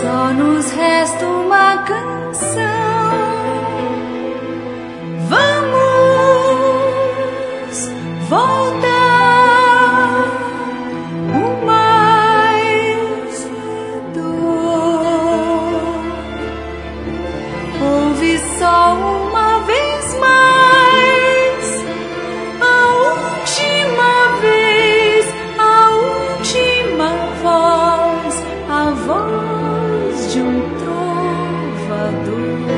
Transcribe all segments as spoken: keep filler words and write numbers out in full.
Só nos resta uma canção. Vamos voltar o mais cedo. Ouve só uma vez mais, a última vez, a última voz, a voz de um trovador.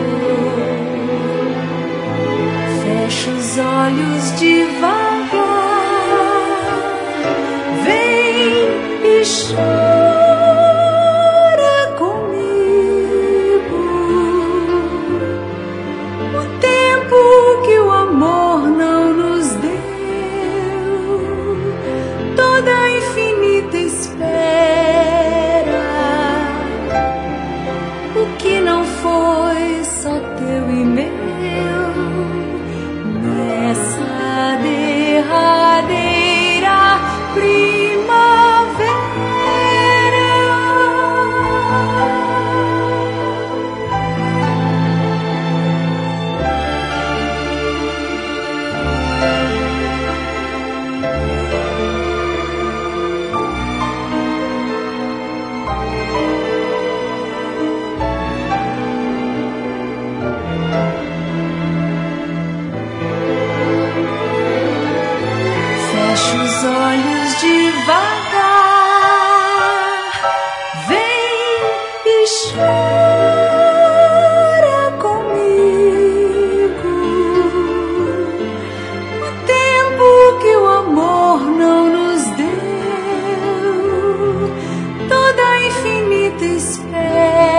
Fecha os olhos devagar, vem e chora comigo. O tempo que o amor não nos deu, toda a infinita espera. O que não foi só teu e meu nessa derradeira primavera. Fecha os olhos devagar, vem e chora comigo. O tempo que o amor não nos deu, toda a infinita espera.